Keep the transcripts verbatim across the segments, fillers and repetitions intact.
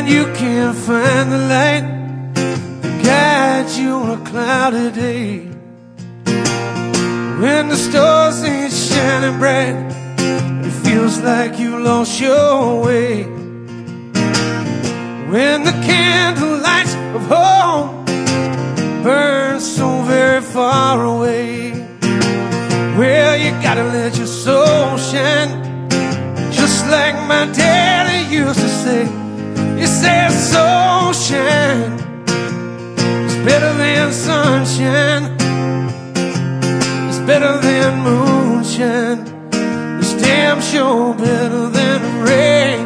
when you can't find the light that guides you on a cloudy day, when the stars ain't shining bright and it feels like you lost your way, when the candle lights of home burn so very far away. Well, you gotta let your soul shine, just like my daddy used to say. He said soul shine is better than sunshine, it's better than moonshine, it's damn sure better than rain.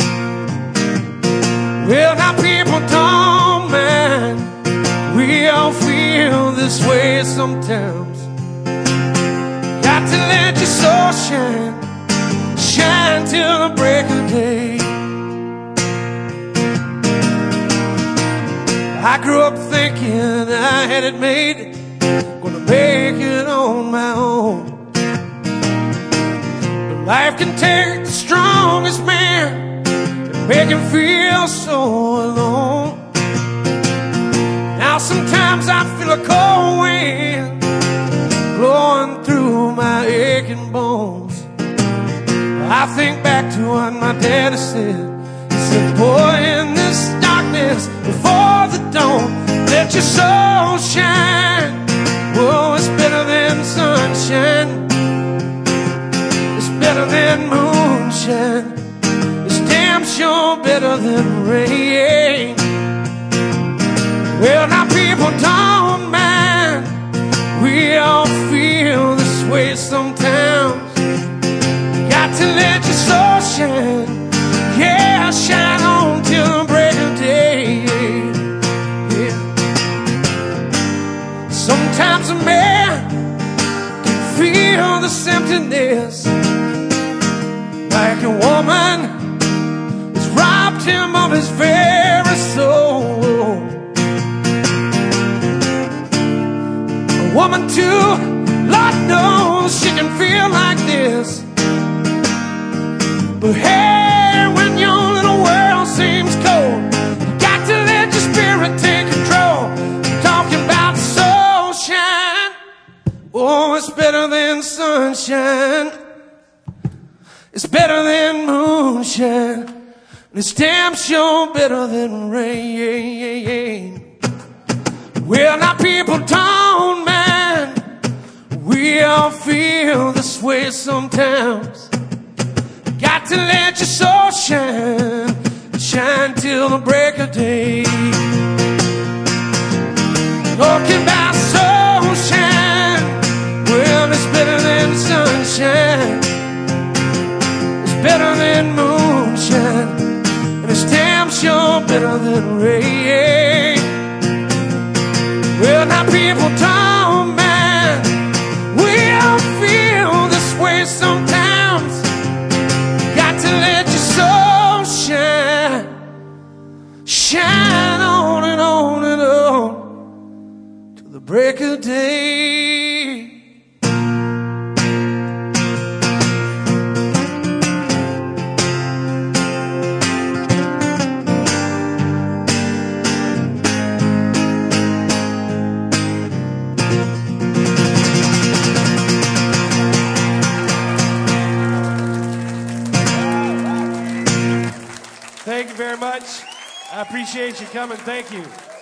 Well, now people don't mind, we all feel this way sometimes. Got to let your soul shine, shine till the break of day. I grew up thinking I had it made, gonna make it on my own. But life can take the strongest man and make him feel so alone. Now sometimes I feel a cold wind blowing through my aching bones. I think back to what my daddy said. He said, boy, in this darkness before the dawn, let your soul shine. Whoa, it's better than sunshine, it's better than moonshine, it's damn sure better than rain. Well, now people don't mind, we all feel this way sometimes. Got to let your soul shine, yeah, shine on till the break of day. Yeah. Sometimes a man can feel this emptiness, like a woman has robbed him of his very soul. A woman too, Lord knows she can feel like this. But hey, when your little world seems cold, you got to let your spirit take control. I'm talking about soul shine. Oh, it's better than sunshine, it's better than moonshine, and it's damn sure better than rain. Well, now people don't mind, we all feel this way sometimes. Got to let your soul shine, shine till the break of day. Talking about soul shine, well, it's better than sunshine, it's better than moonshine, and it's damn sure better than rain. Well, now people don't mind, we all feel this way sometimes. Got to let your soul shine, shine on and on and on till the break of day. Thank you very much. I appreciate you coming. Thank you.